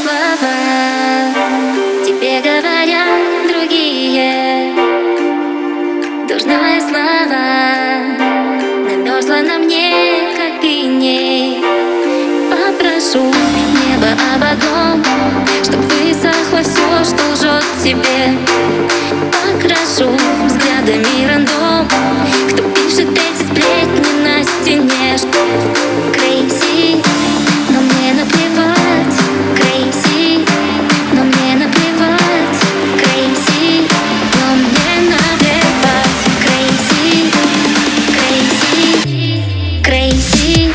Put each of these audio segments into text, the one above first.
слова тебе говорят другие. Дурная слава намерзла на мне, как иней. Попрошу небо об одном, чтоб высохло все, что лжет тебе. Покрашу взглядами рандом, кто пишет эти сплетни на стене. Crazy, но мне наплевать. Crazy, но мне наплевать. Crazy, но мне наплевать. Crazy, crazy, crazy.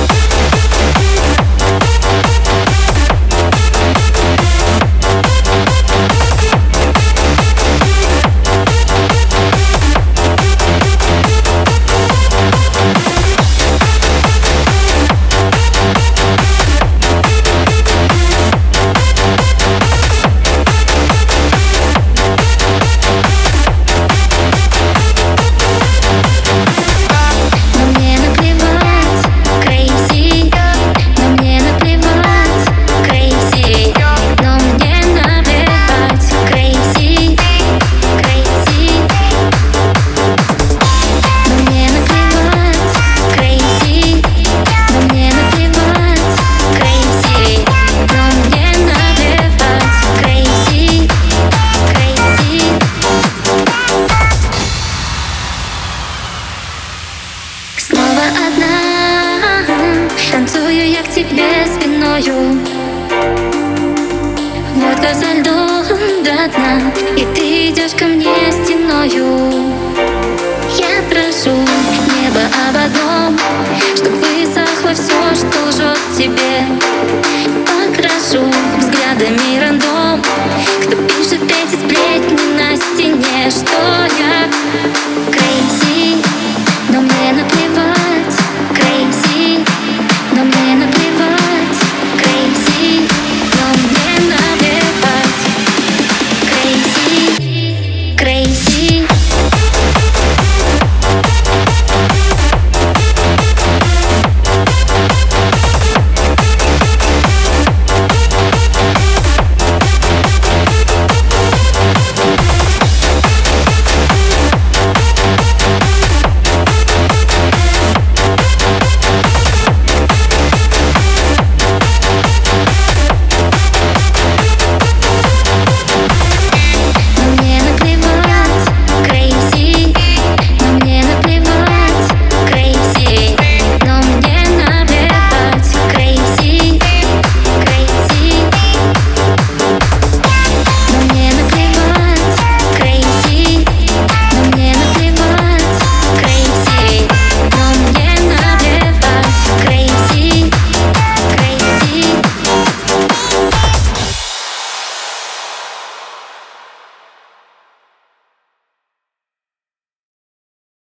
Танцую я к тебе спиною, водка со льдом до дна, и ты идешь ко мне стеною. Я прошу небо об одном, чтоб высохло все, что лжет тебе.